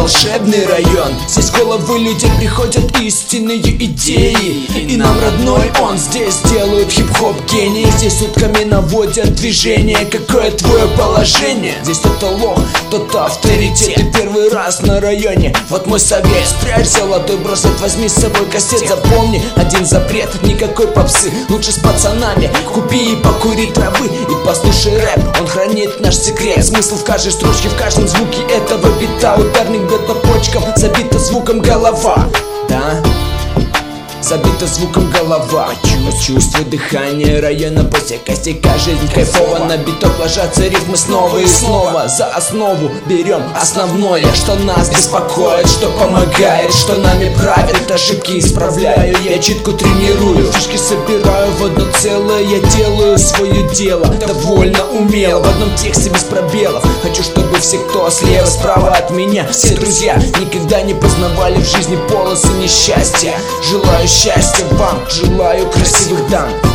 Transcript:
волшебный район. Здесь в головы людей приходят истинные идеи, и нам родной он. Здесь делают хип-хоп гении, здесь сутками наводят движение. Какое твое положение? Здесь кто-то лох, кто-то авторитет. Ты первый раз на районе, вот мой совет: спрячь золотой браслет, возьми с собой кассет. Запомни один запрет: никакой попсы, лучше с пацанами купи и покури травы, и послушай рэп, он хранит наш секрет. Смысл в каждой строчке, в каждом звуке этого бита. Ударник бьет по почкам, забита звуком голова. Да? Забита звуком голова. Чувствую дыхание района после костяка. Жизнь кайфова, на биток ложатся рифмы снова и снова. За основу берем основное, что нас беспокоит, что помогает, что нами правит. Ошибки исправляю, я читку тренирую, фишки собираю в одно целое. Я делаю свое дело довольно умело, в одном тексте без пробелов. Хочу, чтобы все, кто слева, справа от меня, все друзья никогда не познавали в жизни полосы несчастья. Желаю счастья вам, желаю красивых дам.